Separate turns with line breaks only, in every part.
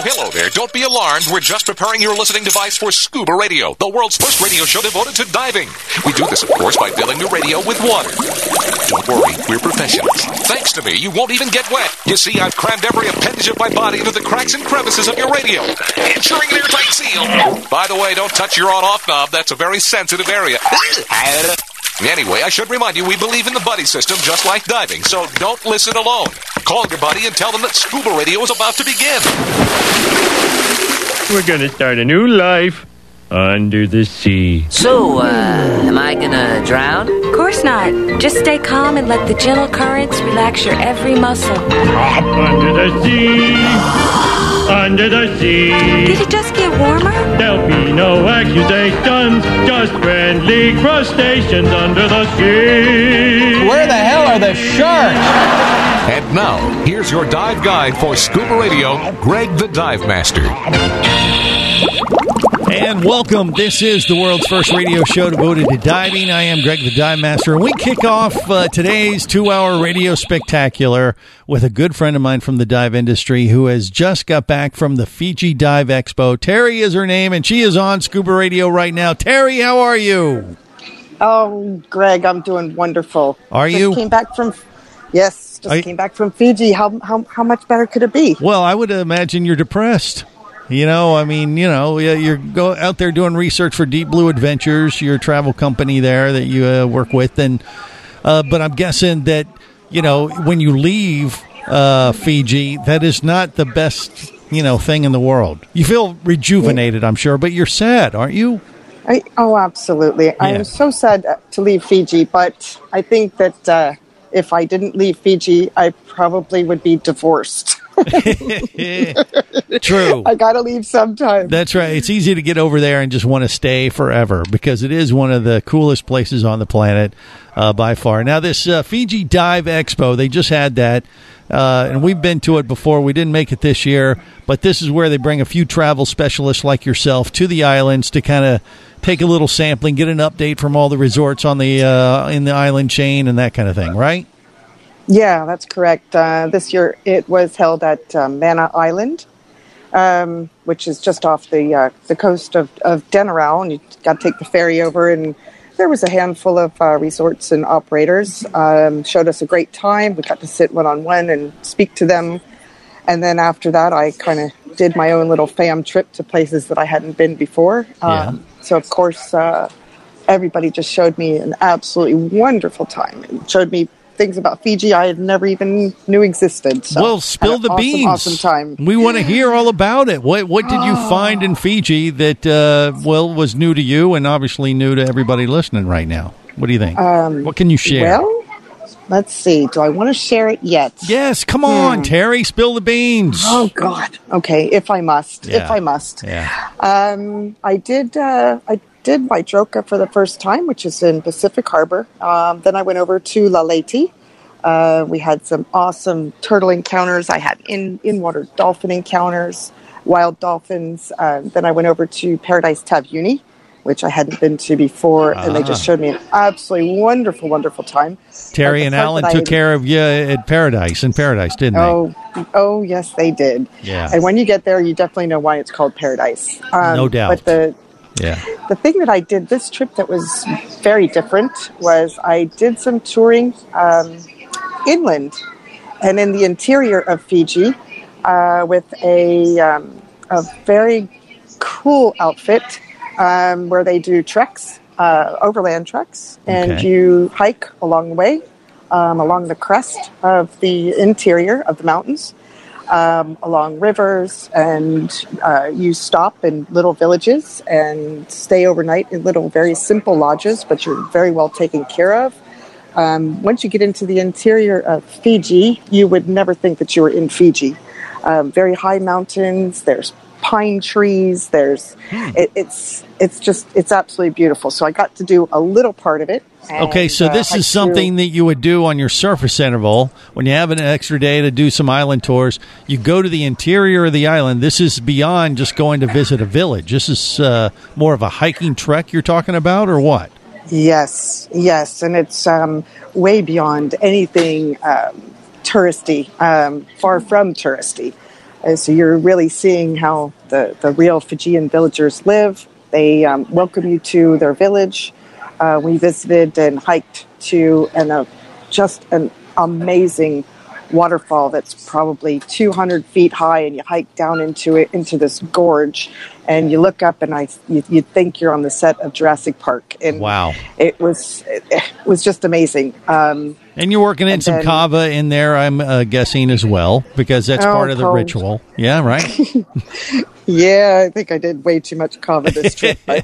Hello there. Don't be alarmed. We're just preparing your listening device for Scuba Radio, the world's first radio show devoted to diving. We do this, of course, by filling the radio with water. Don't worry, we're professionals. Thanks to me, you won't even get wet. You see, I've crammed every appendage of my body into the cracks and crevices of your radio, ensuring an airtight seal. By the way, don't touch your on-off knob. That's a very sensitive area. Anyway, I should remind you, we believe in the buddy system just like diving, so don't listen alone. Call your buddy and tell them that Scuba Radio is about to begin.
We're going to start a new life under the sea.
So, am I gonna drown?
Of course not. Just stay calm and let the gentle currents relax your every muscle.
Under the sea, under the sea.
Did it just get warmer?
There'll be no accusations, just friendly crustaceans under the sea.
Where the hell are the sharks?
And now, here's your dive guide for Scuba Radio, Greg the Dive Master.
And welcome. This is the world's first radio show devoted to diving. I am Greg the Dive Master, and we kick off today's 2-hour radio spectacular with a good friend of mine from the dive industry who has just got back from the Fiji Dive Expo. Terry is her name, and she is on Scuba Radio right now. Terry, how are you?
Oh, Greg, I'm doing wonderful.
Are you?
Came back from came back from Fiji. How much better could it be?
Well, I would imagine you're depressed. You're out there doing research for Deep Blue Adventures, your travel company there that you work with, and but I'm guessing that when you leave Fiji, that is not the best thing in the world. You feel rejuvenated, I'm sure, but you're sad, aren't you?
Absolutely. Yeah. I am so sad to leave Fiji, but I think that if I didn't leave Fiji, I probably would be divorced.
True.
I gotta leave sometime.
That's right. It's easy to get over there and just want to stay forever because it is one of the coolest places on the planet by far. Now, this Fiji Dive Expo, they just had that, and we've been to it before. We didn't make it this year, but this is where they bring a few travel specialists like yourself to the islands to kind of take a little sampling, get an update from all the resorts on the in the island chain and that kind of thing, right?
Yeah, that's correct. This year it was held at Manna Island, which is just off the coast of Denarau, and you got to take the ferry over. And there was a handful of resorts and operators. Showed us a great time. We got to sit one-on-one and speak to them. And then after that, I kind of did my own little fam trip to places that I hadn't been before. So, of course, everybody just showed me an absolutely wonderful time and showed me things about Fiji I had never even knew existed. So
well, spill the beans.
Awesome time.
We want to hear all about it. What did you find in Fiji that was new to you and obviously new to everybody listening right now? What do you think? What can you share?
Well, let's see. Do I want to share it yet?
Yes. Come on, Terry. Spill the beans.
Oh God. Okay. If I must.
Yeah.
If I must.
Yeah.
I did Waitroka for the first time, which is in Pacific Harbor. Then I went over to La Leyte. We had some awesome turtle encounters. I had in-water dolphin encounters, wild dolphins. Then I went over to Paradise Taveuni, which I hadn't been to before, and they just showed me an absolutely wonderful, wonderful time.
Terry and Alan took care of you at Paradise, didn't they?
Oh, yes, they did.
Yeah.
And when you get there, you definitely know why it's called Paradise.
No doubt.
But the thing that I did this trip that was very different was I did some touring inland and in the interior of Fiji with a very cool outfit where they do treks, overland treks, and you hike along the way, along the crest of the interior of the mountains. Along rivers, and you stop in little villages and stay overnight in little very simple lodges, but you're very well taken care of. Once you get into the interior of Fiji, you would never think that you were in Fiji. Very high mountains, there's pine trees, it's absolutely beautiful. So I got to do a little part of it.
Okay, so this is something that you would do on your surface interval when you have an extra day to do some island tours. You go to the interior of the island. This is beyond just going to visit a village. This is more of a hiking trek you're talking about, or what?
Yes, and it's way beyond anything touristy, far from touristy. So you're really seeing how the real Fijian villagers live. They welcome you to their village. We visited and hiked to just an amazing waterfall that's probably 200 feet high, and you hike down into this gorge, and you look up, and you think you're on the set of Jurassic Park. And
wow,
it was just amazing.
And you're working in some kava in there, I'm guessing as well, because that's part of the ritual. Yeah, right.
Yeah, I think I did way too much kava this trip. But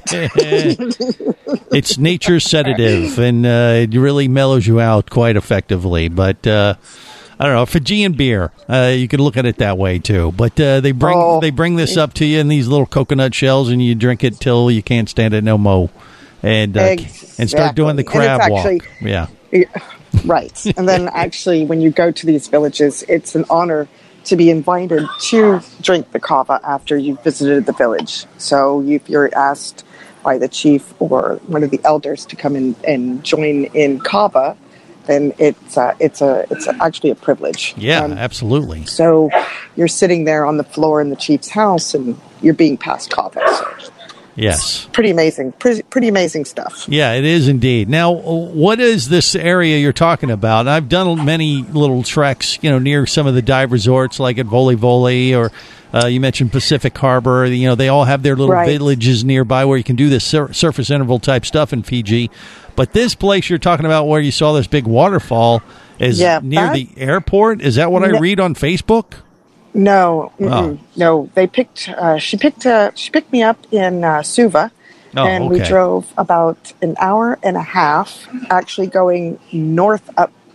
it's nature's sedative, and it really mellows you out quite effectively. But I don't know, Fijian beer. You could look at it that way too. But they bring this up to you in these little coconut shells, and you drink it till you can't stand it no more, and start doing the crab walk. Yeah,
right. And then actually, when you go to these villages, it's an honor to be invited to drink the kava after you've visited the village. So if you're asked by the chief or one of the elders to come in and join in kava, then it's actually a privilege.
Yeah, absolutely.
So you're sitting there on the floor in the chief's house, and you're being passed kava. So
yes,
pretty amazing. Pretty amazing stuff.
Yeah, it is indeed. Now, what is this area you're talking about? I've done many little treks, near some of the dive resorts, like at Voli Voli, or you mentioned Pacific Harbor. They all have their little villages nearby where you can do this surface interval type stuff in Fiji. But this place you're talking about, where you saw this big waterfall, is near the airport. Is that what I read on Facebook?
No, no. They picked. She picked me up in Suva, and we drove about an hour and a half, actually going north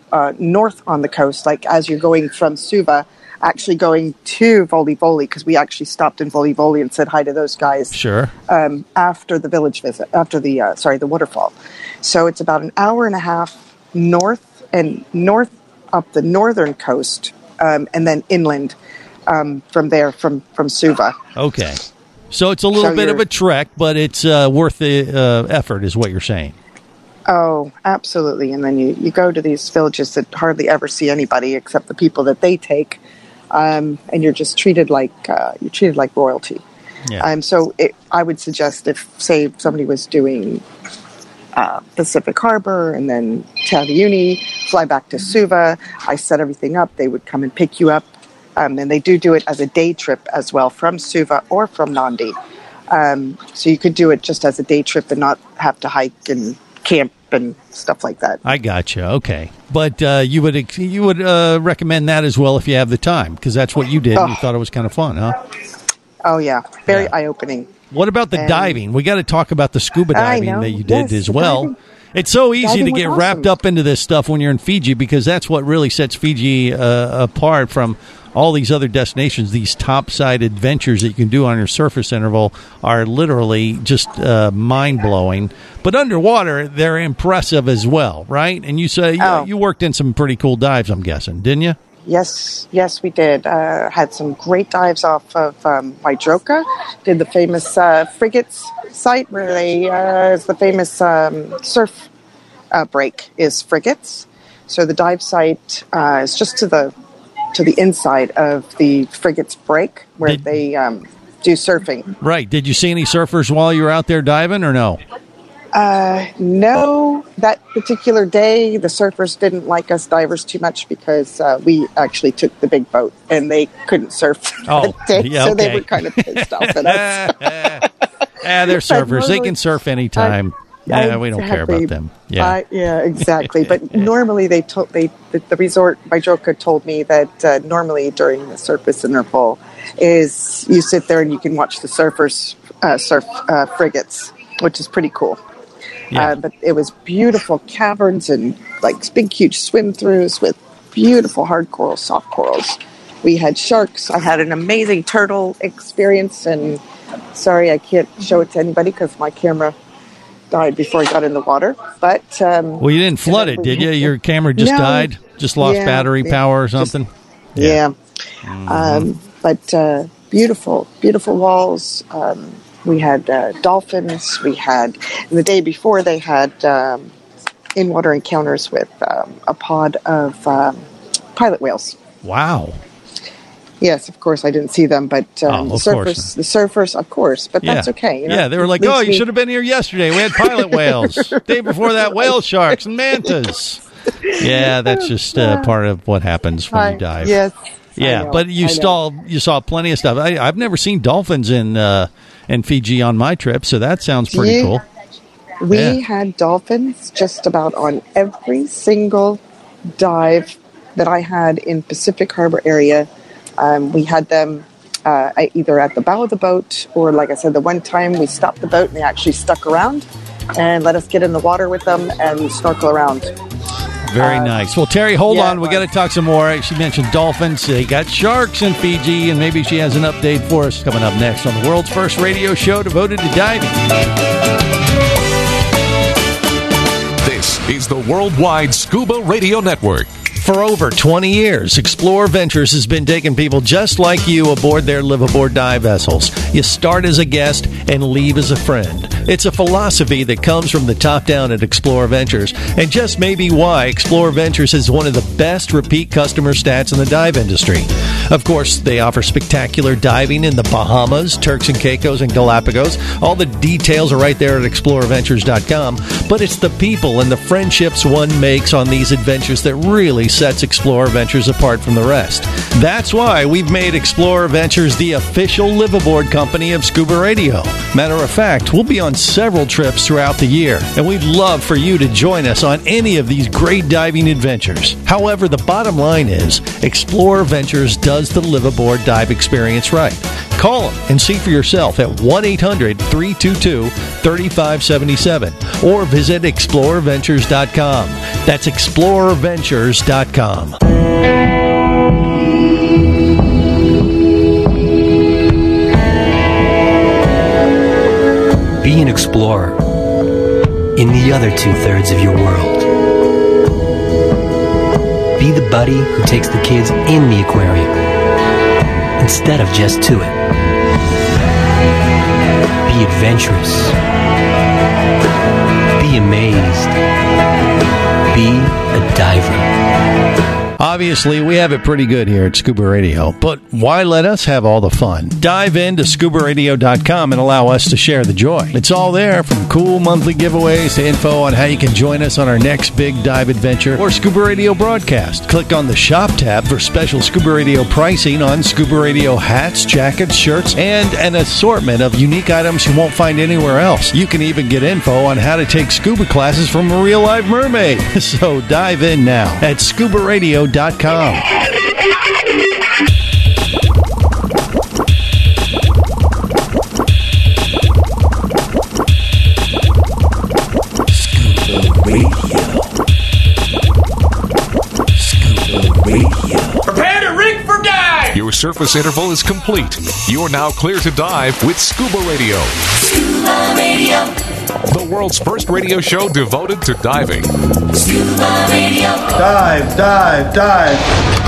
on the coast. Like as you're going from Suva, actually going to Voli Voli, because we actually stopped in Voli Voli and said hi to those guys.
Sure.
After the village visit, after the waterfall. So it's about an hour and a half north up the northern coast, and then inland. From there, from Suva.
Okay. So it's a little bit of a trek, but it's worth the effort, is what you're saying.
Oh, absolutely. And then you go to these villages that hardly ever see anybody except the people that they take, and you're just treated like royalty.
Yeah.
So I would suggest, if, say, somebody was doing Pacific Harbor and then Taveuni, fly back to Suva, I set everything up, they would come and pick you up. And they do it as a day trip as well, from Suva or from Nandi. So you could do it just as a day trip and not have to hike and camp and stuff like that.
I gotcha. Okay, but you would recommend that as well if you have the time, because that's what you did. And you thought it was kind of fun, huh?
Oh yeah, very eye-opening.
What about the diving? We got to talk about the scuba diving that you did as well. Diving. It's so easy to get wrapped up into this stuff when you're in Fiji, because that's what really sets Fiji apart from all these other destinations. These topside adventures that you can do on your surface interval are literally just mind-blowing. But underwater, they're impressive as well, right? And you say you worked in some pretty cool dives, I'm guessing, didn't you?
Yes, we did. Had some great dives off of Waidroka. Did the famous frigates site where is the famous surf break is frigates. So the dive site is just to the inside of the frigates break where they do surfing.
Right. Did you see any surfers while you were out there diving, or no?
No, that particular day, the surfers didn't like us divers too much, because we actually took the big boat and they couldn't surf that day, so they were kind of pissed off at us.
They're surfers. They can surf anytime. We don't care about them.
Yeah, exactly. But normally the resort Waidroka told me that normally during the surface interval is you sit there and you can watch the surfers surf frigates, which is pretty cool.
Yeah.
But it was beautiful caverns and like big, huge swim-throughs with beautiful hard corals, soft corals. We had sharks. I had an amazing turtle experience, and sorry, I can't show it to anybody because my camera died before I got in the water. But
well, you didn't flood it, did you? Your camera just died? Just lost battery power or something?
But beautiful, beautiful walls. We had dolphins. We had, and the day before, they had in-water encounters with a pod of pilot whales.
Wow.
Yes, of course, I didn't see them, but the surfers, of course, but that's okay. You know?
Yeah, they were like, oh, you should have been here yesterday. We had pilot whales. Day before that, whale sharks and mantas. Yeah, that's just part of what happens when you dive.
Yes.
Yeah, but you saw plenty of stuff. I've never seen dolphins in Fiji on my trip, so that sounds pretty cool.
We had dolphins just about on every single dive that I had in Pacific Harbor area. We had them either at the bow of the boat or, like I said, the one time we stopped the boat and they actually stuck around and let us get in the water with them and snorkel around.
Very nice. Well, Terry, hold on. We got to talk some more. She mentioned dolphins. They got sharks in Fiji, and maybe she has an update for us coming up next on the world's first radio show devoted to diving.
This is the Worldwide Scuba Radio Network.
For over 20 years, Explore Ventures has been taking people just like you aboard their live-aboard dive vessels. You start as a guest and leave as a friend. It's a philosophy that comes from the top down at Explore Ventures, and just maybe why Explore Ventures is one of the best repeat customer stats in the dive industry. Of course, they offer spectacular diving in the Bahamas, Turks and Caicos, and Galapagos. All the details are right there at exploreventures.com, but it's the people and the friendships one makes on these adventures that really sets Explorer Ventures apart from the rest. That's why we've made Explorer Ventures the official live-aboard company of Scuba Radio. Matter of fact, we'll be on several trips throughout the year, and we'd love for you to join us on any of these great diving adventures. However, the bottom line is, Explorer Ventures does the live-aboard dive experience right. Call them and see for yourself at 1-800-322-3577 or visit explorerventures.com. That's explorerventures.com.
Be an explorer in the other 2/3 of your world. Be the buddy who takes the kids in the aquarium instead of just to it. Be adventurous. Be amazed. Be a diver.
Obviously, we have it pretty good here at Scuba Radio, but why let us have all the fun? Dive into scubaradio.com and allow us to share the joy. It's all there, from cool monthly giveaways to info on how you can join us on our next big dive adventure or Scuba Radio broadcast. Click on the Shop tab for special Scuba Radio pricing on Scuba Radio hats, jackets, shirts, and an assortment of unique items you won't find anywhere else. You can even get info on how to take scuba classes from a real live mermaid. So dive in now at scubaradio.com.
Prepare to rig for dive! Your surface interval is complete. You're now clear to dive with Scuba Radio. Scuba Radio. The world's first radio show devoted to diving. Scuba Radio.
Dive, dive, dive.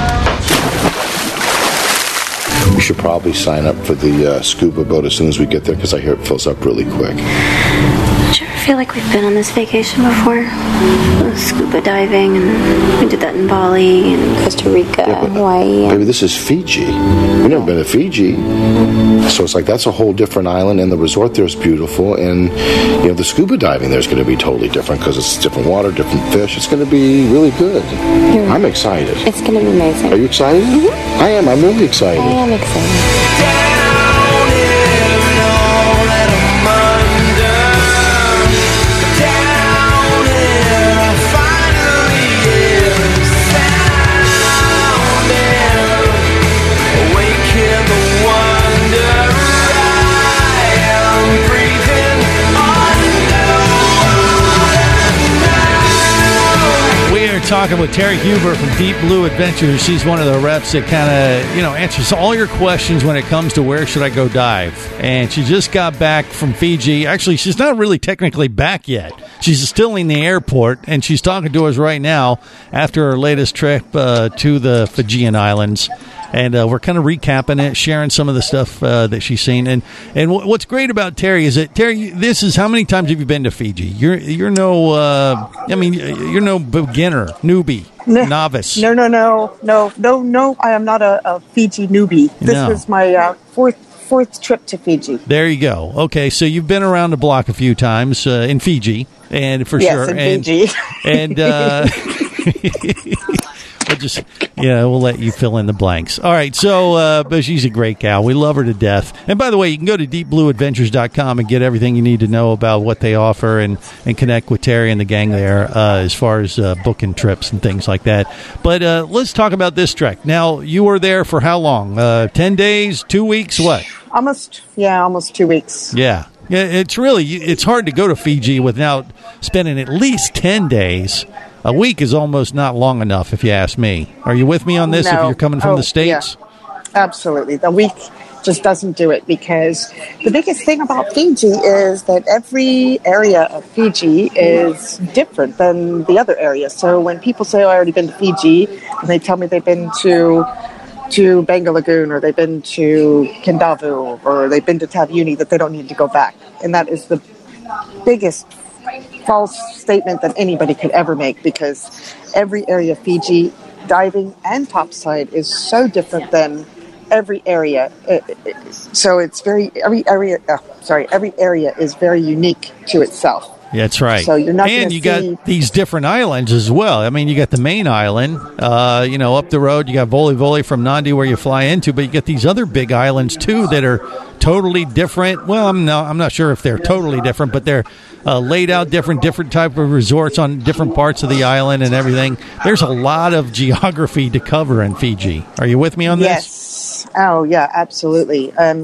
We should probably sign up for the scuba boat as soon as we get there, because I hear it fills up really quick.
Don't you ever feel like we've been on this vacation before? Scuba diving, and we did that in Bali and Costa Rica, Hawaii.
Baby, this is Fiji. We've never been to Fiji. So it's like that's a whole different island, and the resort there is beautiful, and the scuba diving there is going to be totally different because it's different water, different fish. It's going to be really good. I'm excited.
It's going to be amazing.
Are you excited? Mm-hmm. I am. I'm really excited.
I am excited.
Talking with Terry Huber from Deep Blue Adventures. She's one of the reps that kind of, answers all your questions when it comes to where should I go dive. And she just got back from Fiji. Actually, she's not really technically back yet. She's still in the airport, and she's talking to us right now after her latest trip to the Fijian Islands. and we're kind of recapping it, sharing some of the stuff that she's seen. And what's great about Terry is that, Terry, this is, how many times have you been to Fiji? You're no, you're no beginner, newbie. Novice.
No. I am not a Fiji newbie. This was my fourth trip to Fiji.
There you go. Okay, so you've been around the block a few times in Fiji, and for sure,
in Fiji,
and we'll let you fill in the blanks. All right, so but she's a great gal. We love her to death. And by the way, you can go to deepblueadventures.com and get everything you need to know about what they offer and connect with Terry and the gang there as far as booking trips and things like that. But let's talk about this trek. Now, you were there for how long? 10 days, 2 weeks, what?
Almost 2 weeks.
Yeah, it's hard to go to Fiji without spending at least 10 days. A week is almost not long enough, if you ask me. Are you with me on this, if you're coming from the States?
Yeah, absolutely. The week just doesn't do it, because the biggest thing about Fiji is that every area of Fiji is different than the other areas. So when people say, I've already been to Fiji, and they tell me they've been to Banga Lagoon, or they've been to Kindavu, or they've been to Taveuni, that they don't need to go back. And that is the biggest false statement that anybody could ever make, every area of Fiji, diving and topside, is so different than every area. So it's every area is very unique to itself.
That's right.
So you're not,
and you got these different islands as well. I mean, you got the main island, up the road. You got Voli Voli from Nandi, where you fly into, but you get these other big islands too that are totally different. Well, I'm not sure if they're totally different, but they're laid out different type of resorts on different parts of the island and everything. There's a lot of geography to cover in Fiji. Are you with me on this?
Yes. Oh, yeah, absolutely. And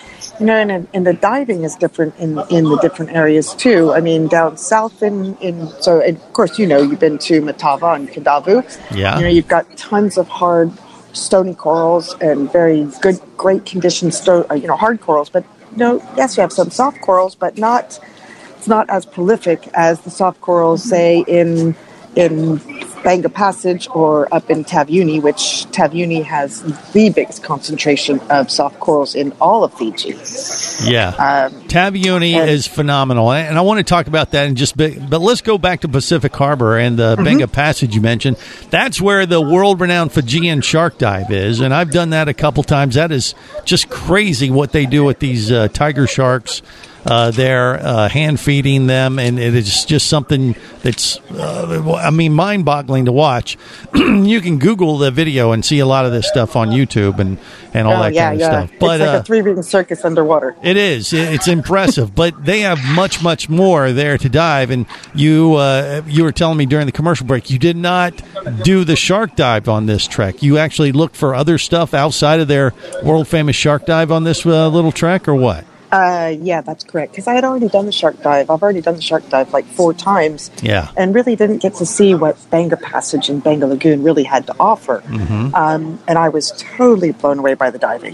the diving is different in the different areas too. I mean, down south and of course, you've been to Matava and Kindavu.
Yeah.
You've got tons of hard stony corals and very good, great condition, hard corals. But yes, you have some soft corals, but it's not as prolific as the soft corals, say, in Banga Passage or up in Taveuni, which Taveuni has the biggest concentration of soft corals in all of Fiji.
Yeah. Taveuni is phenomenal. And I want to talk about that in just a bit. But let's go back to Pacific Harbor and the Banga Passage you mentioned. That's where the world-renowned Fijian shark dive is. And I've done that a couple times. That is just crazy what they do with these tiger sharks. They're hand feeding them, and it is just something that's, mind-boggling to watch. You can Google the video and see a lot of this stuff on YouTube and all that kind of stuff. But
it's like a three-ring circus underwater.
It is. It's impressive, but they have much, much more there to dive. And you were telling me during the commercial break, you did not do the shark dive on this trek. You actually looked for other stuff outside of their world-famous shark dive on this little trek, or what?
Yeah, that's correct. Because I had already done the shark dive. I've already done the shark dive like 4 times.
Yeah.
And really didn't get to see what Banga Passage and Banga Lagoon really had to offer. And I was totally blown away by the diving.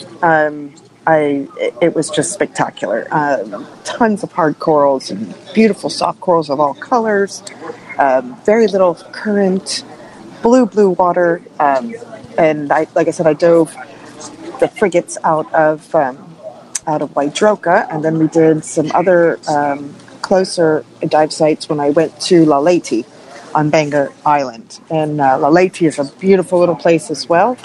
It was just spectacular. Tons of hard corals and beautiful soft corals of all colors. Very little current, blue water. And like I said, I dove the frigates out of Waidroka, and then we did some other closer dive sites when I went to Lalaiti on Banga Island. And Lalaiti is a beautiful little place as well.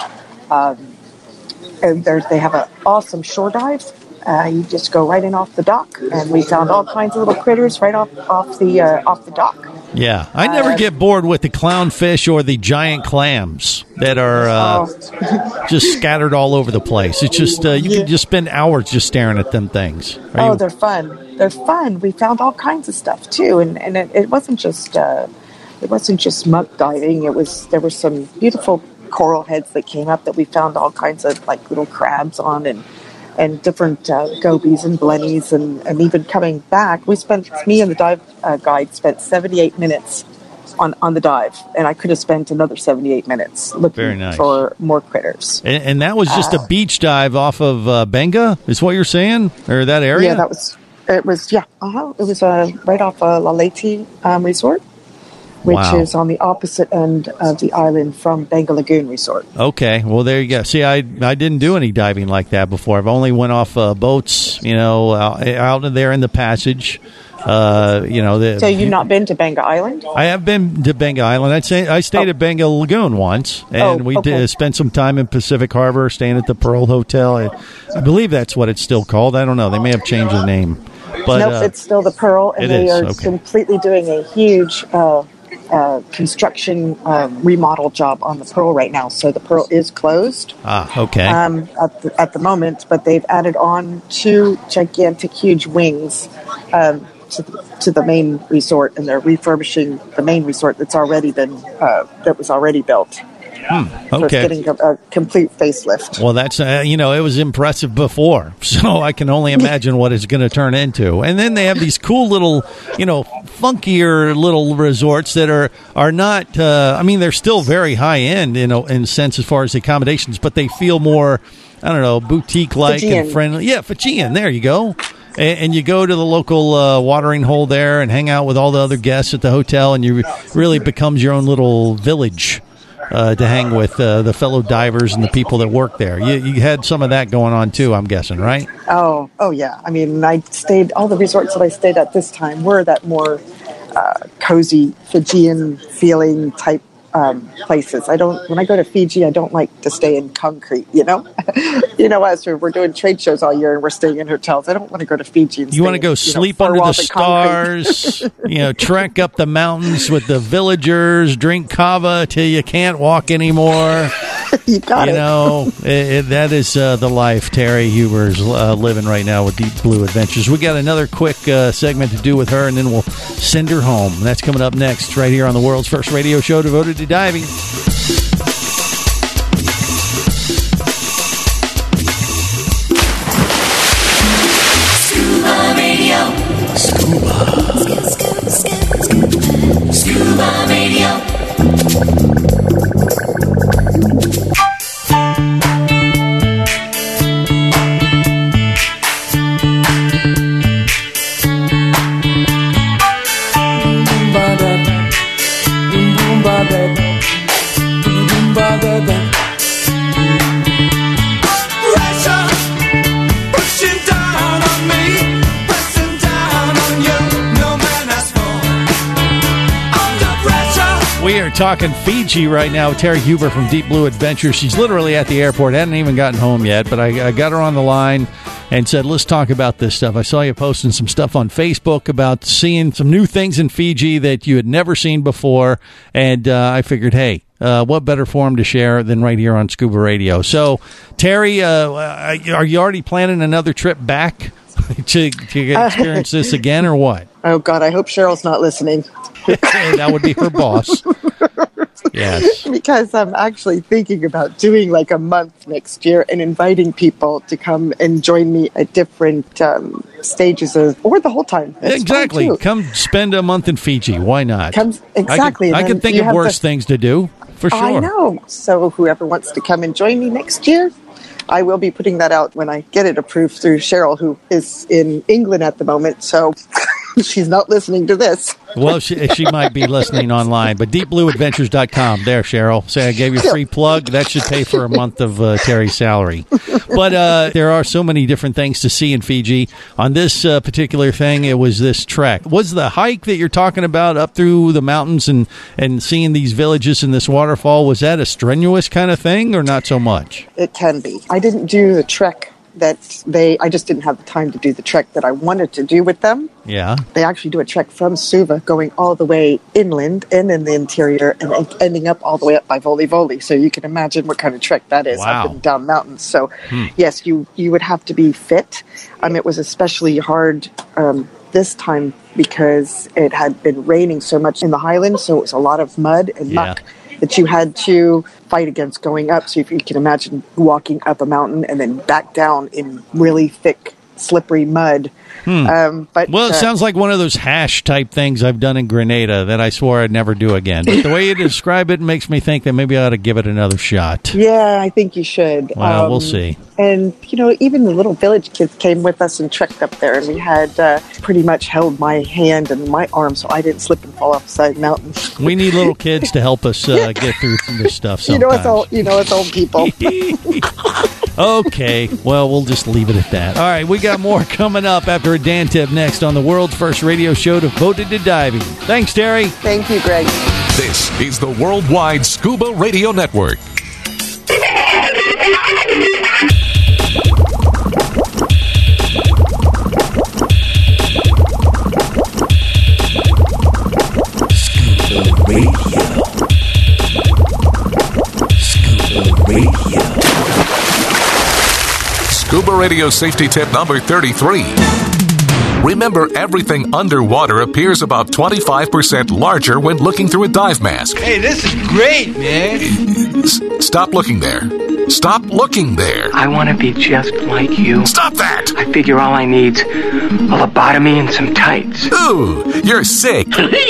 And they have an awesome shore dive. You just go right in off the dock, and we found all kinds of little critters right off the dock.
Yeah, I never get bored with the clownfish or the giant clams that are just scattered all over the place. It's just you can just spend hours just staring at them things.
They're fun. They're fun. We found all kinds of stuff too, and it wasn't just muck diving. There were some beautiful coral heads that came up that we found all kinds of like little crabs on, and different gobies and blennies, and even coming back, me and the dive guide spent 78 minutes on the dive, and I could have spent another 78 minutes looking for more critters.
And that was just a beach dive off of Banga, is what you're saying, or that area?
Yeah, it was right off Lalaiti Resort. which is on the opposite end of the island from Benga Lagoon Resort.
Okay, well, there you go. See, I didn't do any diving like that before. I've only went off boats, out there in the passage.
So you've not been to Benga Island?
I have been to Benga Island. I stayed at Benga Lagoon once, and we did spend some time in Pacific Harbor, staying at the Pearl Hotel. I believe that's what it's still called. I don't know. They may have changed the name. But,
nope, it's still the Pearl, and they are completely doing a huge construction remodel job on the Pearl right now. So the Pearl is closed.
Okay.
At the moment, but they've added on 2 gigantic, huge wings to the main resort, and they're refurbishing the main resort that's already been that was already built.
Okay.
So it's getting a complete facelift.
Well, that's it was impressive before, so I can only imagine what it's going to turn into. And then they have these cool little, funkier little resorts that are not. They're still very high end, in a sense as far as the accommodations, but they feel more, boutique like and friendly. Yeah, Fijian. There you go. And you go to the local watering hole there and hang out with all the other guests at the hotel, and you really becomes your own little village to hang with the fellow divers and the people that work there. You had some of that going on too, I'm guessing, right?
Oh yeah. All the resorts that I stayed at this time were that more cozy Fijian feeling type places. When I go to Fiji, I don't like to stay in concrete, as we're doing trade shows all year and we're staying in hotels. I don't want to go to Fiji.
You want to go sleep under the stars, trek up the mountains with the villagers, drink kava till you can't walk anymore.
You got it.
That is the life Terry Huber's living right now with Deep Blue Adventures. We got another quick segment to do with her, and then we'll send her home. And that's coming up next right here on the world's first radio show devoted to diving.
Scuba Radio. Scuba Radio.
We are talking Fiji right now with Terry Huber from Deep Blue Adventures. She's literally at the airport, hadn't even gotten home yet, but I got her on the line and said, let's talk about this stuff. I saw you posting some stuff on Facebook about seeing some new things in Fiji that you had never seen before, and I figured, hey, what better forum to share than right here on Scuba Radio? So, Terry, are you already planning another trip back to experience this again, or what?
Oh, God, I hope Cheryl's not listening.
That would be her boss. Yes.
Because I'm actually thinking about doing like a month next year and inviting people to come and join me at different stages or the whole time. It's
exactly. Come spend a month in Fiji. Why not?
Exactly.
I can think of worse things to do, for sure.
I know. So whoever wants to come and join me next year, I will be putting that out when I get it approved through Cheryl, who is in England at the moment. So she's not listening to this.
Well, she might be listening online, but deepblueadventures.com. There, Cheryl. Say I gave you a free plug. That should pay for a month of Terry's salary. But there are so many different things to see in Fiji. On this particular thing, it was this trek. Was the hike that you're talking about up through the mountains and seeing these villages and this waterfall, was that a strenuous kind of thing or not so much?
It can be. I didn't do the trek I just didn't have the time to do the trek that I wanted to do with them.
Yeah.
They actually do a trek from Suva going all the way inland and in the interior and ending up all the way up by Voli Voli. So you can imagine what kind of trek that is up and down mountains. So yes, you would have to be fit. It was especially hard this time because it had been raining so much in the highlands. So it was a lot of mud and muck that you had to fight against going up. So if you can imagine walking up a mountain and then back down in really thick slippery mud. But
well, it sounds like one of those hash type things I've done in Grenada that I swore I'd never do again. But the way you describe it makes me think that maybe I ought to give it another shot.
Yeah, I think you should.
Well, we'll see.
And, even the little village kids came with us and trekked up there, and we had pretty much held my hand and my arm so I didn't slip and fall off the side of the mountain.
We need little kids to help us get through this stuff sometimes.
It's old people.
Okay, well, we'll just leave it at that. All right, we got more coming up after a Dan tip next on the world's first radio show devoted to diving. Thanks, Terry.
Thank you, Greg.
This is the Worldwide Scuba Radio Network.
Scuba Radio. Scuba Radio.
Scuba Radio safety tip number 33. Remember, everything underwater appears about 25% larger when looking through a dive mask.
Hey, this is great, man.
Stop looking there. Stop looking there.
I want to be just like you.
Stop that!
I figure all I need's a lobotomy and some tights.
Ooh, you're sick.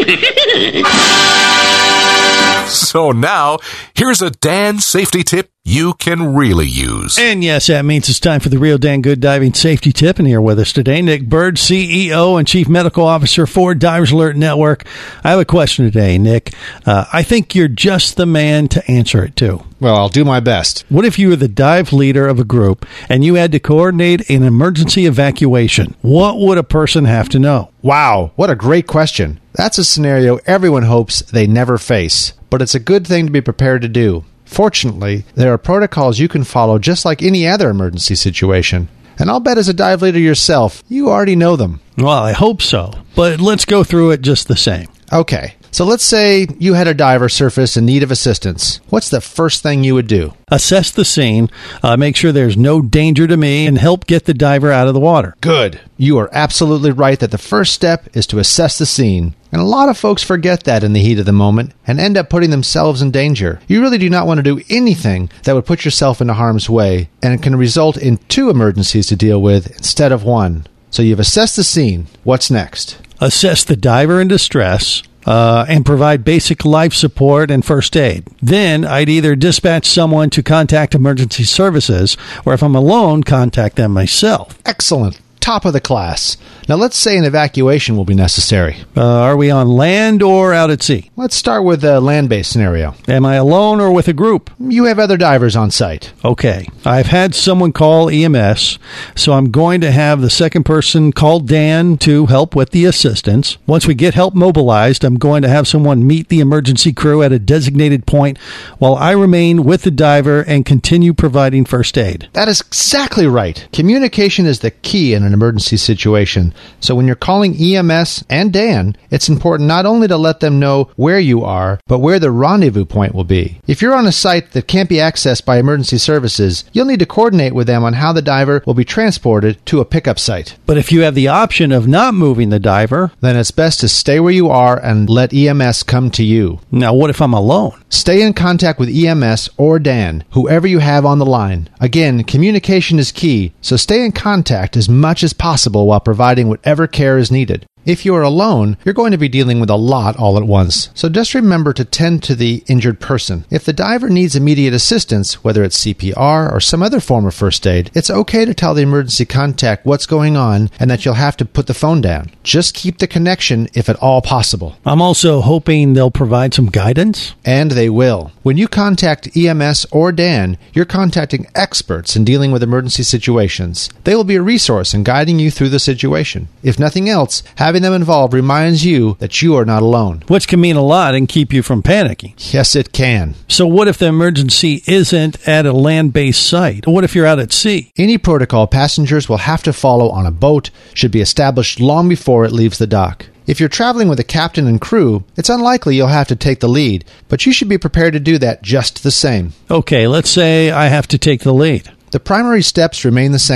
So now, here's a Dan safety tip you can really use.
And yes, that means it's time for the Real Dan Good Diving Safety Tip. And here with us today, Nick Bird, CEO and Chief Medical Officer for Divers Alert Network. I have a question today, Nick. I think you're just the man to answer it, too.
Well, I'll do my best.
What if you were the dive leader of a group and you had to coordinate an emergency evacuation? What would a person have to know?
Wow, what a great question. That's a scenario everyone hopes they never face, but it's a good thing to be prepared to do. Fortunately, there are protocols you can follow just like any other emergency situation. And I'll bet as a dive leader yourself, you already know them.
Well, I hope so, but let's go through it just the same.
Okay, so let's say you had a diver surface in need of assistance. What's the first thing you would do?
Assess the scene, make sure there's no danger to me, and help get the diver out of the water.
Good. You are absolutely right that the first step is to assess the scene. And a lot of folks forget that in the heat of the moment and end up putting themselves in danger. You really do not want to do anything that would put yourself into harm's way, and it can result in 2 emergencies to deal with instead of 1. So you've assessed the scene. What's next?
Assess the diver in distress, and provide basic life support and first aid. Then I'd either dispatch someone to contact emergency services, or if I'm alone, contact them myself.
Excellent. Top of the class. Now let's say an evacuation will be necessary.
Are we on land or out at sea?
Let's start with a land-based scenario.
Am I alone or with a group?
You have other divers on site.
Okay. I've had someone call EMS, so I'm going to have the second person call Dan to help with the assistance. Once we get help mobilized, I'm going to have someone meet the emergency crew at a designated point while I remain with the diver and continue providing first aid.
That is exactly right. Communication is the key in an emergency situation. So when you're calling EMS and Dan, it's important not only to let them know where you are, but where the rendezvous point will be. If you're on a site that can't be accessed by emergency services, you'll need to coordinate with them on how the diver will be transported to a pickup site.
But if you have the option of not moving the diver,
then it's best to stay where you are and let EMS come to you.
Now, what if I'm alone?
Stay in contact with EMS or Dan, whoever you have on the line. Again, communication is key, so stay in contact as much as possible while providing whatever care is needed. If you are alone, you're going to be dealing with a lot all at once, so just remember to tend to the injured person. If the diver needs immediate assistance, whether it's CPR or some other form of first aid, it's okay to tell the emergency contact what's going on and that you'll have to put the phone down. Just keep the connection if at all possible.
I'm also hoping they'll provide some guidance.
And they will. When you contact EMS or Dan, you're contacting experts in dealing with emergency situations. They will be a resource in guiding you through the situation. If nothing else, having them involved reminds you that you are not alone.
Which can mean a lot and keep you from panicking.
Yes, it can.
So what if the emergency isn't at a land-based site? What if you're out at sea?
Any protocol passengers will have to follow on a boat should be established long before it leaves the dock. If you're traveling with a captain and crew, it's unlikely you'll have to take the lead, but you should be prepared to do that just the same.
Okay, let's say I have to take the lead.
The primary steps remain the same.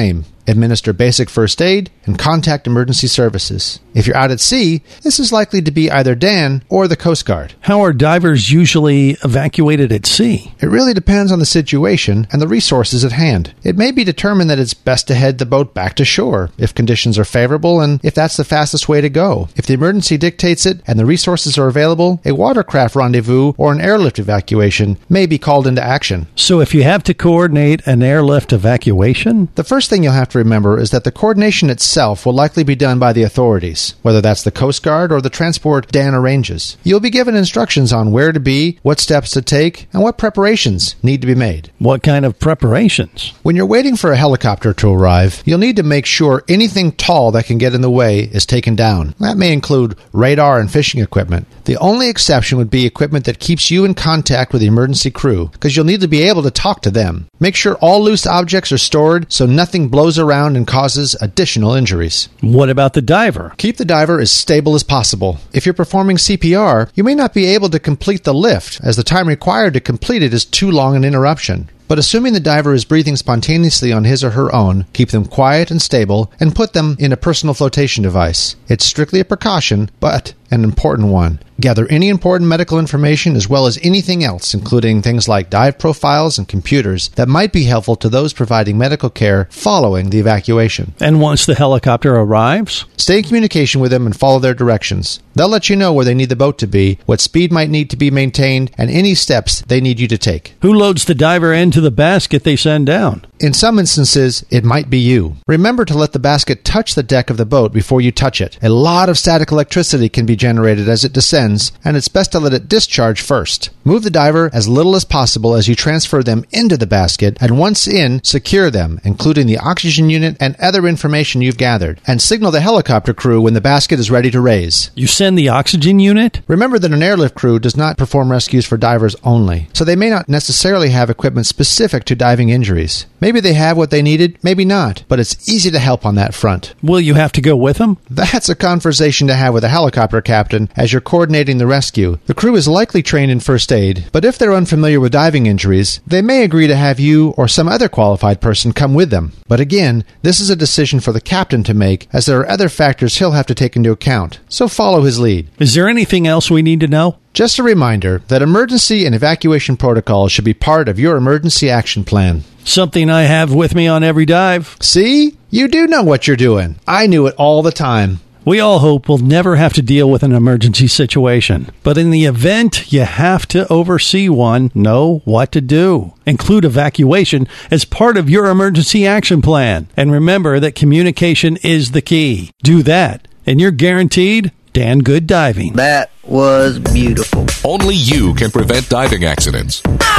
administer basic first aid, and contact emergency services. If you're out at sea, this is likely to be either Dan or the Coast Guard.
How are divers usually evacuated at sea?
It really depends on the situation and the resources at hand. It may be determined that it's best to head the boat back to shore if conditions are favorable and if that's the fastest way to go. If the emergency dictates it and the resources are available, a watercraft rendezvous or an airlift evacuation may be called into action.
So if you have to coordinate an airlift evacuation?
The first thing you'll have to remember is that the coordination itself will likely be done by the authorities, whether that's the Coast Guard or the transport Dan arranges. You'll be given instructions on where to be, what steps to take, and what preparations need to be made.
What kind of preparations?
When you're waiting for a helicopter to arrive, you'll need to make sure anything tall that can get in the way is taken down. That may include radar and fishing equipment. The only exception would be equipment that keeps you in contact with the emergency crew, because you'll need to be able to talk to them. Make sure all loose objects are stored so nothing blows around and causes additional injuries.
What about the diver?
Keep the diver as stable as possible. If you're performing CPR, you may not be able to complete the lift, as the time required to complete it is too long an interruption. But assuming the diver is breathing spontaneously on his or her own, keep them quiet and stable and put them in a personal flotation device. It's strictly a precaution, but an important one. Gather any important medical information as well as anything else, including things like dive profiles and computers that might be helpful to those providing medical care following the evacuation.
And once the helicopter arrives?
Stay in communication with them and follow their directions. They'll let you know where they need the boat to be, what speed might need to be maintained, and any steps they need you to take.
Who loads the diver into the basket they send down?
In some instances, it might be you. Remember to let the basket touch the deck of the boat before you touch it. A lot of static electricity can be generated as it descends, and it's best to let it discharge first. Move the diver as little as possible as you transfer them into the basket, and once in, secure them, including the oxygen unit and other information you've gathered, and signal the helicopter crew when the basket is ready to raise.
You send the oxygen unit?
Remember that an airlift crew does not perform rescues for divers only, so they may not necessarily have equipment specific to diving injuries. Maybe they have what they needed, maybe not, but it's easy to help on that front.
Will you have to go with them?
That's a conversation to have with a helicopter captain as you're coordinating the rescue. The crew is likely trained in first aid, but if they're unfamiliar with diving injuries, they may agree to have you or some other qualified person come with them. But again, this is a decision for the captain to make, as there are other factors he'll have to take into account. So follow his lead.
Is there anything else we need to know?
Just a reminder that emergency and evacuation protocols should be part of your emergency action plan.
Something I have with me on every dive.
See? You do know what you're doing. I knew it all the time.
We all hope we'll never have to deal with an emergency situation. But in the event you have to oversee one, know what to do. Include evacuation as part of your emergency action plan. And remember that communication is the key. Do that, and you're guaranteed Dan Good diving.
That was beautiful.
Only you can prevent diving accidents.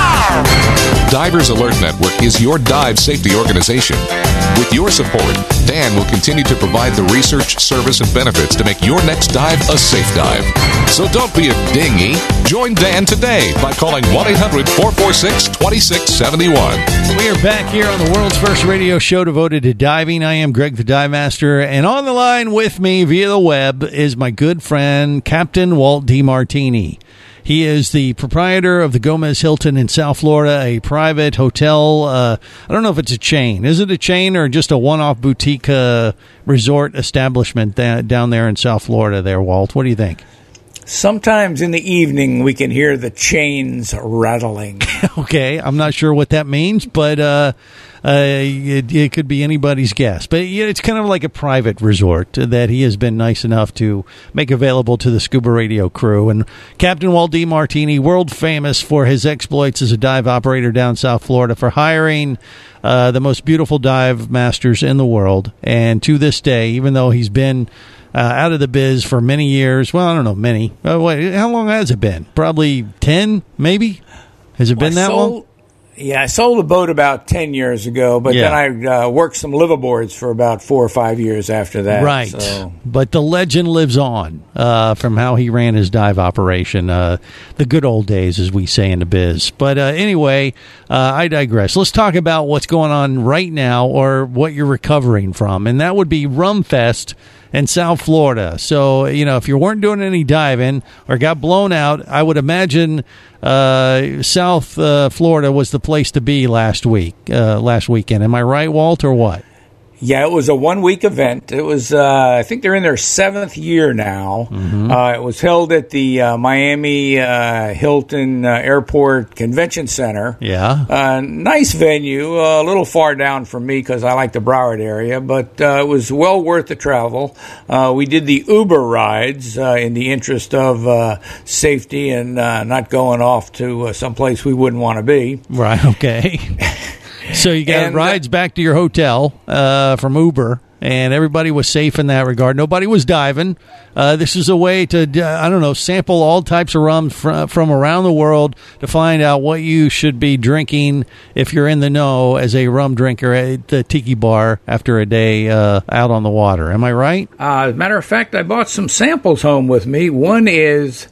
Divers Alert Network is your dive safety organization. With your support, Dan will continue to provide the research, service, and benefits to make your next dive a safe dive. So don't be a dinghy. Join Dan today by calling 1-800-446-2671.
We are back here on the world's first radio show devoted to diving. I am Greg the Dive Master, and on the line with me via the web is my good friend, Captain Walt DiMartini. He is the proprietor of the Gomez Hilton in South Florida, a private hotel. I don't know if it's a chain. Is it a chain or just a one-off boutique resort establishment down there in South Florida there, Walt? What do you think?
Sometimes in the evening we can hear the chains rattling.
Okay, I'm not sure what that means, but it could be anybody's guess. But it's kind of like a private resort that he has been nice enough to make available to the Scuba Radio crew. And Captain Walt DiMartini, world famous for his exploits as a dive operator down South Florida, for hiring the most beautiful dive masters in the world. And to this day, even though he's been out of the biz for many years. Well, I don't know, many. Wait, how long has it been? Probably 10, maybe? Has it been that long?
Yeah, I sold a boat about 10 years ago, but then I worked some liveaboards for about 4 or 5 years after that.
Right.
So.
But the legend lives on from how he ran his dive operation. The good old days, as we say in the biz. But anyway, I digress. Let's talk about what's going on right now or what you're recovering from, and that would be Rumfest in South Florida. So, if you weren't doing any diving or got blown out, I would imagine South Florida was the place to be last weekend. Am I right, Walt, or what?
Yeah, it was a 1-week event. It was, I think they're in their 7th year now.
Mm-hmm.
It was held at the Miami Hilton Airport Convention Center.
Yeah.
Nice venue, a little far down from me because I like the Broward area, but it was well worth the travel. We did the Uber rides in the interest of safety and not going off to someplace we wouldn't want to be.
Right, okay. So you got rides back to your hotel from Uber, and everybody was safe in that regard. Nobody was diving. This is a way to, sample all types of rums from around the world to find out what you should be drinking if you're in the know as a rum drinker at the tiki bar after a day out on the water. Am I right?
As a matter of fact, I bought some samples home with me. One is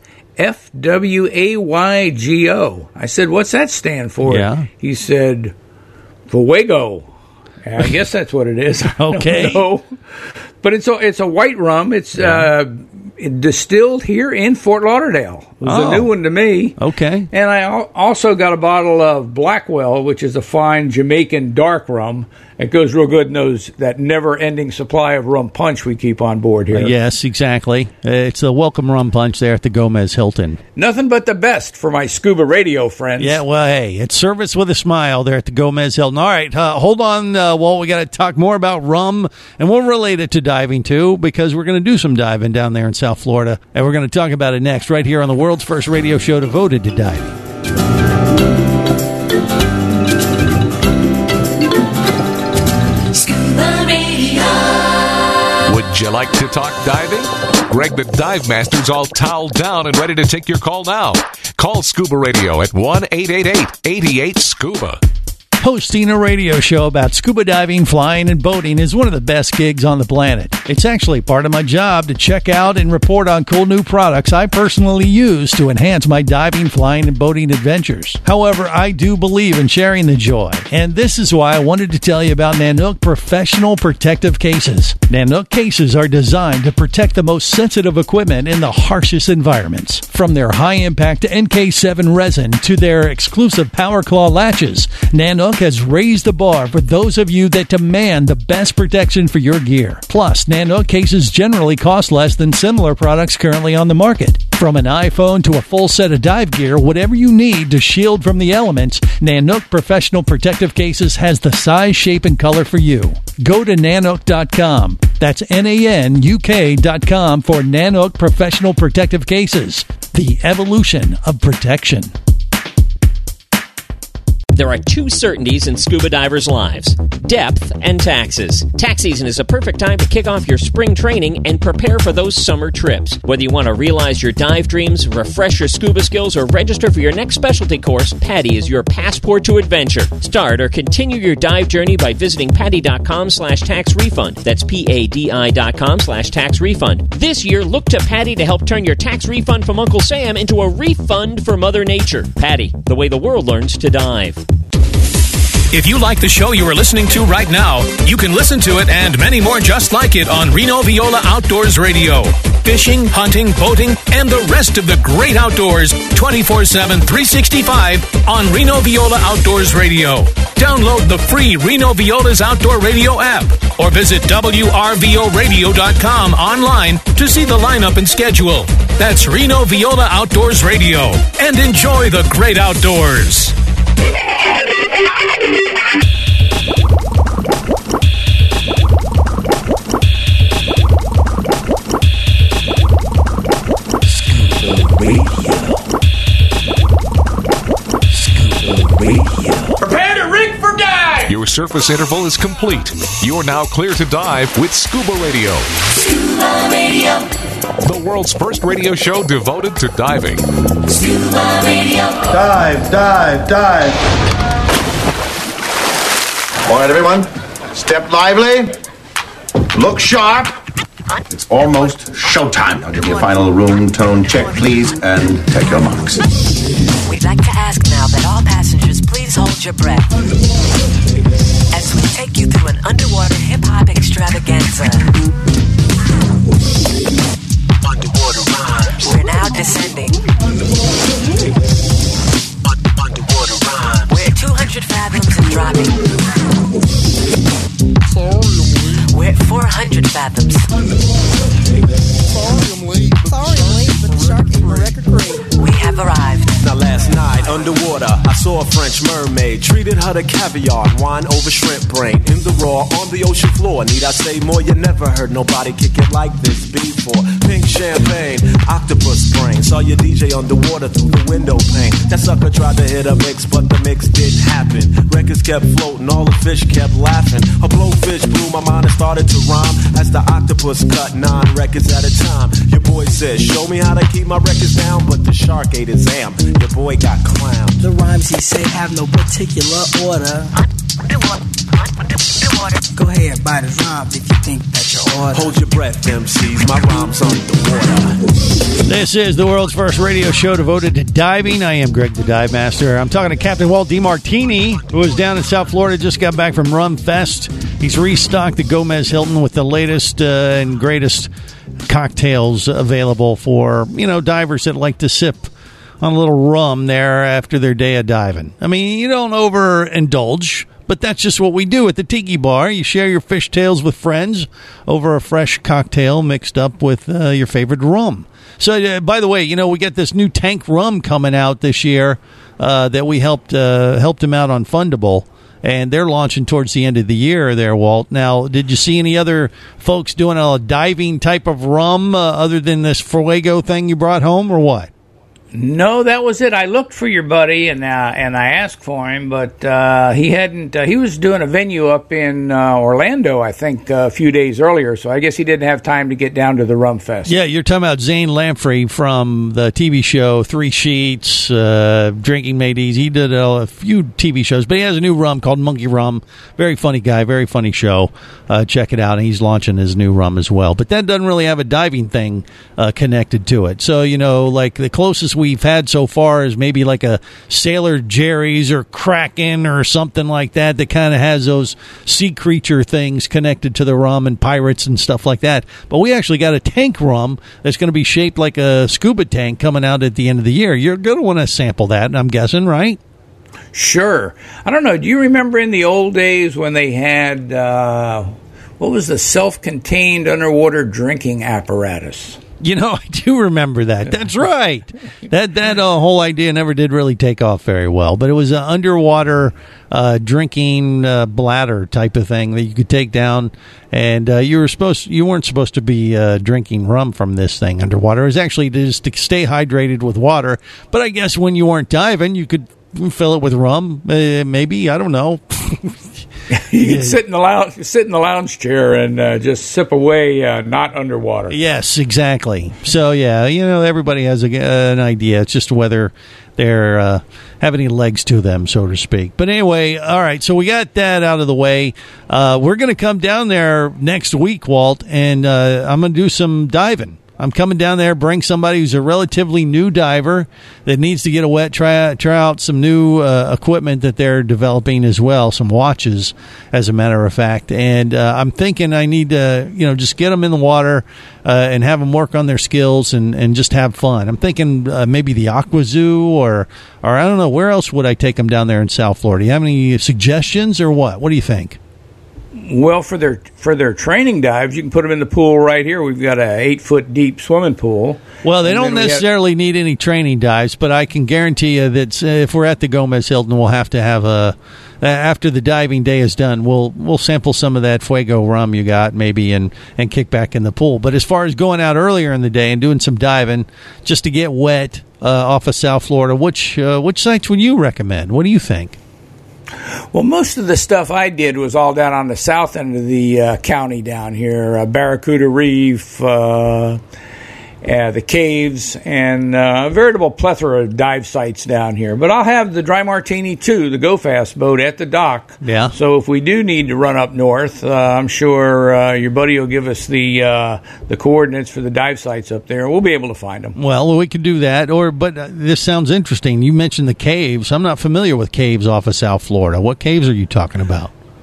FWAYGO. I said, what's that stand for?
Yeah.
He said, Fuego. I guess that's what it is.
Okay.
But it's a white rum. It's distilled here in Fort Lauderdale. It was a new one to me.
Okay.
And I also got a bottle of Blackwell, which is a fine Jamaican dark rum. It goes real good in that never-ending supply of rum punch we keep on board here.
Yes, exactly. It's the welcome rum punch there at the Gomez Hilton.
Nothing but the best for my scuba radio friends.
Yeah, well, hey, it's service with a smile there at the Gomez Hilton. All right, hold on, Walt. We got to talk more about rum, and we'll relate it to diving, too, because we're going to do some diving down there in South Florida, and we're going to talk about it next right here on the world's first radio show devoted to diving.
Would you like to talk diving? Greg the Dive Master's all toweled down and ready to take your call now. Call Scuba Radio at 1-888-88-SCUBA.
Hosting a radio show about scuba diving, flying, and boating is one of the best gigs on the planet. It's actually part of my job to check out and report on cool new products I personally use to enhance my diving, flying, and boating adventures. However, I do believe in sharing the joy, and this is why I wanted to tell you about Nanook Professional Protective Cases. Nanook cases are designed to protect the most sensitive equipment in the harshest environments. From their high-impact NK7 resin to their exclusive Power Claw latches, Nanook has raised the bar for those of you that demand the best protection for your gear. Plus, Nanook cases generally cost less than similar products currently on the market. From an iPhone to a full set of dive gear, whatever you need to shield from the elements, Nanook Professional Protective Cases has the size, shape, and color for you. Go to Nanook.com. That's NANUK.com for Nanook Professional Protective Cases. The evolution of protection.
There are two certainties in scuba divers' lives: depth and taxes. Tax season is a perfect time to kick off your spring training and prepare for those summer trips. Whether you want to realize your dive dreams, refresh your scuba skills, or register for your next specialty course, PADI is your passport to adventure. Start or continue your dive journey by visiting PADI.com/tax refund. That's PADI.com/tax refund. This year, look to PADI to help turn your tax refund from Uncle Sam into a refund for Mother Nature. PADI, the way the world learns to dive.
If you like the show you are listening to right now, you can listen to it and many more just like it on Reno Viola Outdoors Radio. Fishing, hunting, boating, and the rest of the great outdoors 24/7, 365 on Reno Viola Outdoors Radio. Download the free Reno Viola's Outdoor Radio app or visit WRVOradio.com online to see the lineup and schedule. That's Reno Viola Outdoors Radio. And enjoy the great outdoors.
Prepare to rig for dive! Your surface interval is complete. You're now clear to dive with Scuba Radio. Scuba Radio. The world's first radio show devoted to diving. Scuba Radio.
Dive, dive, dive. All right, everyone. Step lively. Look sharp. It's almost showtime. I'll give you a final room tone check, please, and take your marks.
We'd like to ask now that all passengers please hold your breath as we take you through an underwater hip-hop extravaganza. Underwater rhymes. We're now descending. Underwater rhymes. We're 200 fathoms and dropping. Sorry, fathoms. We have arrived.
Now last night, underwater, I saw a French mermaid. Treated her to caviar, wine over shrimp brain. In the raw, on the ocean floor. Need I say more? You never heard nobody kick it like this before. Pink champagne, octopus brain. Saw your DJ underwater through the window pane. That sucker tried to hit a mix, but the mix didn't happen. Records kept floating, all the fish kept laughing. A blowfish blew my mind and started to rhyme. As the octopus cut 9 records at a time. Your boy said, show me how to keep my records down. But the shark ate his am. Your boy got clowned.
The rhymes he say have no particular order. Go ahead, bite his rhymes if you think that you're order.
Hold your breath, MCs. My rhymes underwater.
This is the world's first radio show devoted to diving. I am Greg the Dive Master. I'm talking to Captain Walt DeMartini, who is down in South Florida, just got back from Rum Fest. He's restocked the Gomez Hilton with the latest and greatest cocktails available for, divers that like to sip on a little rum there after their day of diving. I mean, you don't overindulge, but that's just what we do at the Tiki Bar. You share your fish tales with friends over a fresh cocktail mixed up with your favorite rum. So, by the way, we get this new tank rum coming out this year that we helped him out on Fundable, and they're launching towards the end of the year there, Walt. Now, did you see any other folks doing a diving type of rum other than this Fuego thing you brought home, or what?
No, that was it. I looked for your buddy and I asked for him, but he hadn't. He was doing a venue up in Orlando, I think, a few days earlier. So I guess he didn't have time to get down to the Rum Fest.
Yeah, you're talking about Zane Lamprey from the TV show 3 Sheets, Drinking Made Easy. He did a few TV shows, but he has a new rum called Monkey Rum. Very funny guy, very funny show. Check it out. And he's launching his new rum as well. But that doesn't really have a diving thing connected to it. So like the closest we've had so far is maybe like a Sailor Jerry's or Kraken or something like that kind of has those sea creature things connected to the rum and pirates and stuff like that. But we actually got a tank rum that's going to be shaped like a scuba tank coming out at the end of the year. You're going to want to sample that, I'm guessing, right?
Sure. I don't know. Do you remember in the old days when they had, what was the self-contained underwater drinking apparatus?
I do remember that. That's right. That whole idea never did really take off very well. But it was an underwater drinking bladder type of thing that you could take down, and you weren't supposed to be drinking rum from this thing underwater. It was actually just to stay hydrated with water. But I guess when you weren't diving, you could fill it with rum. Maybe, I don't know.
You could sit in the lounge chair and just sip away, not underwater.
Yes, exactly. So yeah, everybody has an idea. It's just whether they're have any legs to them, so to speak. But anyway, all right. So we got that out of the way. We're going to come down there next week, Walt, and I'm going to do some diving. I'm coming down there, bring somebody who's a relatively new diver that needs to get a wet, try out some new equipment that they're developing as well, some watches, as a matter of fact. And I'm thinking I need to, just get them in the water and have them work on their skills and just have fun. I'm thinking maybe the Aqua Zoo or I don't know, where else would I take them down there in South Florida? Do you have any suggestions or what? What do you think?
Well, for their training dives, you can put them in the pool right here. We've got a 8-foot deep swimming pool.
Well, they don't necessarily need any training dives, but I can guarantee you that if we're at the Gomez Hilton, we'll have to have after the diving day is done, we'll sample some of that Fuego rum you got maybe and kick back in the pool. But as far as going out earlier in the day and doing some diving just to get wet off of South Florida, which sites would you recommend? What do you think?
Well, most of the stuff I did was all down on the south end of the county down here, Barracuda Reef, the caves, and a veritable plethora of dive sites down here. But I'll have the Dry Martini 2, the Go Fast boat, at the dock.
Yeah.
So if we do need to run up north, I'm sure your buddy will give us the coordinates for the dive sites up there. We'll be able to find them.
Well, we could do that. But this sounds interesting. You mentioned the caves. I'm not familiar with caves off of South Florida. What caves are you talking about?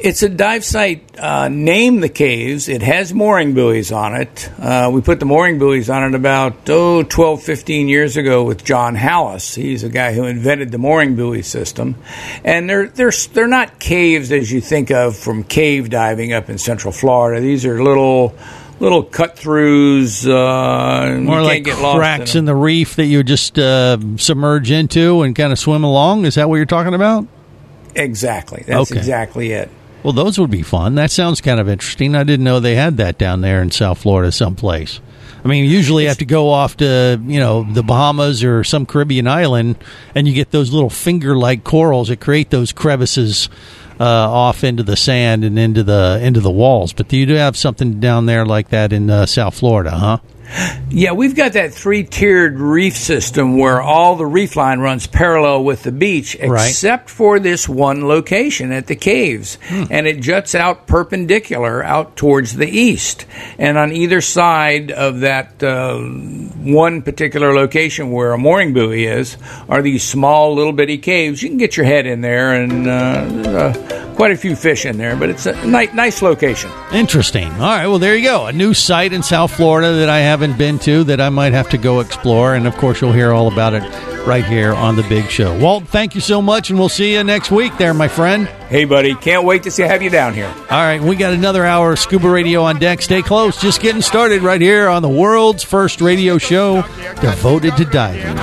It's a dive site named The Caves. It has mooring buoys on it. We put the mooring buoys on it about 12, 15 years ago with John Hallis. He's a guy who invented the mooring buoy system. And they're not caves as you think of from cave diving up in Central Florida. These are little cut-throughs.
More
you
like
can't get lost
cracks in the reef that you just submerge into and kind of swim along. Is that what you're talking about?
Exactly. That's
Okay.
exactly it.
Well, those would be fun. That sounds kind of interesting. I didn't know they had that down there in South Florida someplace. I mean, usually you have to go off to, the Bahamas or some Caribbean island, and you get those little finger-like corals that create those crevices off into the sand and into the walls. But you do have something down there like that in South Florida, huh?
Yeah, we've got that 3-tiered reef system where all the reef line runs parallel with the beach, except for this one location at the caves. And it juts out perpendicular out towards the east. And on either side of that one particular location where a mooring buoy is are these small little bitty caves. You can get your head in there, and quite a few fish in there, but it's a nice location.
Interesting. All right, well, there you go. A new site in South Florida that I haven't been to that I might have to go explore. And, of course, you'll hear all about it right here on The Big Show. Walt, thank you so much, and we'll see you next week there, my friend.
Hey, buddy. Can't wait to have you down here.
All right, we got another hour of Scuba Radio on deck. Stay close. Just getting started right here on the world's first radio show devoted to diving.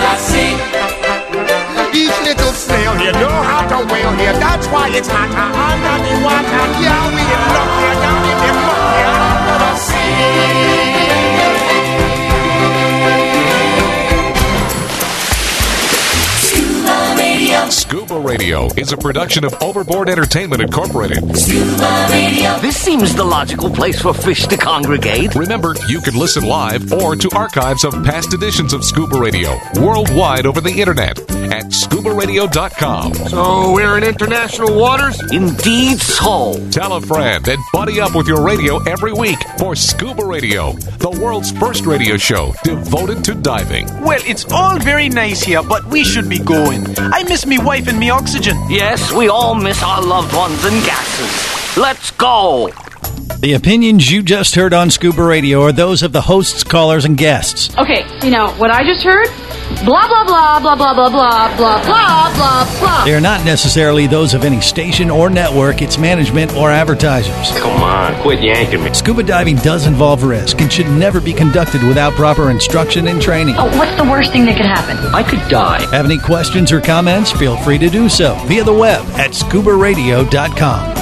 Each little snail here know how to whale here. That's why it's hot under the water. Yeah, we in luck here, down in the muck here under the sea.
Scuba Radio is a production of Overboard Entertainment Incorporated.
Scuba Radio. This seems the logical place for fish to congregate.
Remember, you can listen live or to archives of past editions of Scuba Radio worldwide over the internet at scubaradio.com.
So we're in international waters?
Indeed so.
Tell a friend and buddy up with your radio every week for Scuba Radio, the world's first radio show devoted to diving.
Well, it's all very nice here, but we should be going. I miss me wife and me oxygen.
Yes, we all miss our loved ones and gases. Let's go.
The opinions you just heard on Scuba Radio are those of the hosts, callers, and guests.
Okay, what I just heard? Blah, blah, blah, blah, blah, blah, blah, blah, blah, blah, blah.
They are not necessarily those of any station or network, its management, or advertisers.
Come on, quit yanking me.
Scuba diving does involve risk and should never be conducted without proper instruction and training.
Oh, what's the worst thing that could happen?
I could die.
Have any questions or comments? Feel free to do so via the web at scubaradio.com.